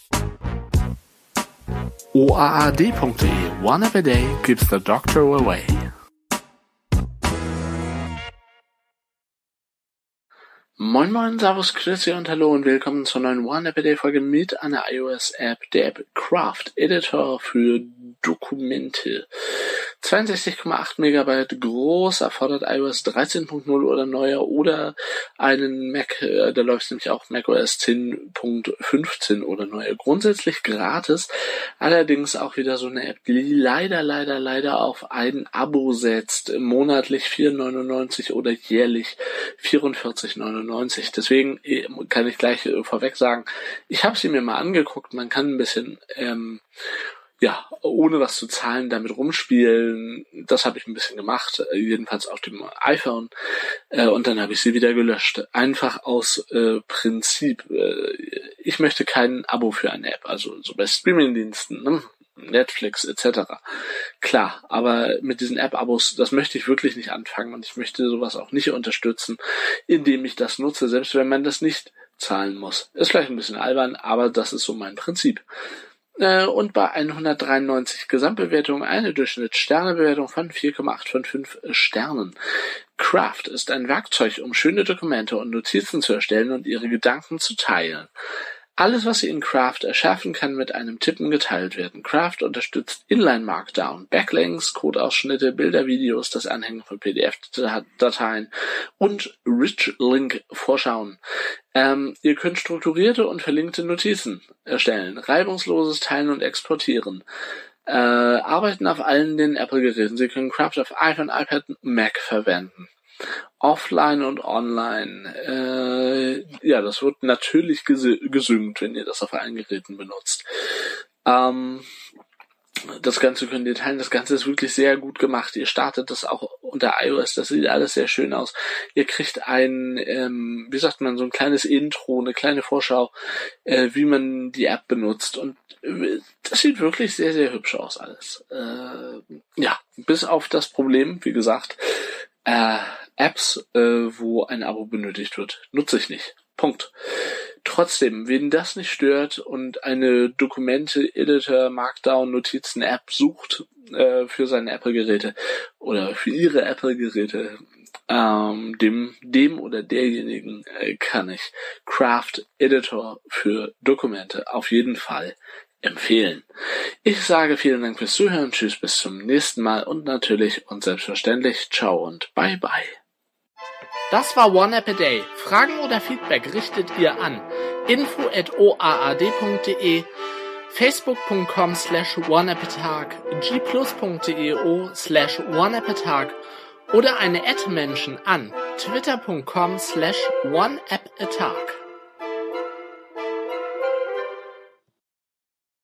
OAAD.de. One app a day keeps the doctor away. Moin moin, servus, grüezi und hallo und willkommen zur neuen One App a Day Folge mit einer iOS-App, der App Craft Editor für Dokumente. 62,8 Megabyte groß, erfordert iOS 13.0 oder neuer oder einen Mac, da läuft nämlich auch macOS 10.15 oder neuer. Grundsätzlich gratis, allerdings auch wieder so eine App, die leider auf ein Abo setzt, monatlich 4,99 oder jährlich 44,99. Deswegen kann ich gleich vorweg sagen, ich habe sie mir mal angeguckt, man kann ein bisschen ohne was zu zahlen damit rumspielen. Das habe ich ein bisschen gemacht, jedenfalls auf dem iPhone. Und dann habe ich sie wieder gelöscht. Einfach aus Prinzip. Ich möchte kein Abo für eine App, also so bei Streamingdiensten, ne? Netflix etc. Klar, aber mit diesen App-Abos, das möchte ich wirklich nicht anfangen und ich möchte sowas auch nicht unterstützen, indem ich das nutze, selbst wenn man das nicht zahlen muss. Ist vielleicht ein bisschen albern, aber das ist so mein Prinzip. Und bei 193 Gesamtbewertungen eine Durchschnittssternebewertung von 4,855 Sternen. Craft ist ein Werkzeug, um schöne Dokumente und Notizen zu erstellen und ihre Gedanken zu teilen. Alles, was Sie in Craft erschaffen, kann mit einem Tippen geteilt werden. Craft unterstützt Inline-Markdown, Backlinks, Codeausschnitte, Bilder, Videos, das Anhängen von PDF-Dateien und Rich-Link-Vorschauen. Ihr könnt strukturierte und verlinkte Notizen erstellen, reibungsloses Teilen und Exportieren. Arbeiten auf allen den Apple-Geräten. Sie können Craft auf iPhone, iPad, Mac verwenden. Offline und online. Das wird natürlich gesynkt, wenn ihr das auf allen Geräten benutzt. Das Ganze könnt ihr teilen. Das Ganze ist wirklich sehr gut gemacht. Ihr startet das auch unter iOS. Das sieht alles sehr schön aus. Ihr kriegt ein, so ein kleines Intro, eine kleine Vorschau, wie man die App benutzt. Und das sieht wirklich sehr, sehr hübsch aus alles. Bis auf das Problem, wie gesagt, Apps, wo ein Abo benötigt wird, nutze ich nicht. Punkt. Trotzdem, wen das nicht stört und eine Dokumente-Editor, Markdown-Notizen-App sucht für seine Apple-Geräte oder für ihre Apple-Geräte, dem oder derjenigen kann ich Craft Editor für Dokumente auf jeden Fall empfehlen. Ich sage vielen Dank fürs Zuhören, tschüss, bis zum nächsten Mal und natürlich und selbstverständlich ciao und bye bye. Das war One App a Day. Fragen oder Feedback richtet ihr an info@oaad.de, facebook.com/oneappatag, gplus.deo/oneappatag oder eine @Menschen an twitter.com/oneappatag.